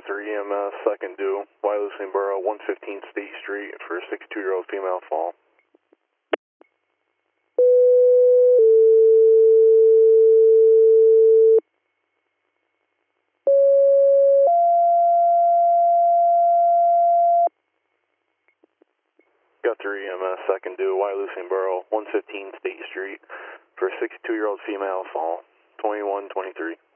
Guthrie EMS, second due, Wyalusing Borough, 115 State Street for a 62-year-old female fall. Guthrie EMS, second due, Wyalusing Borough, 115 State Street for a 62-year-old female fall, 2123.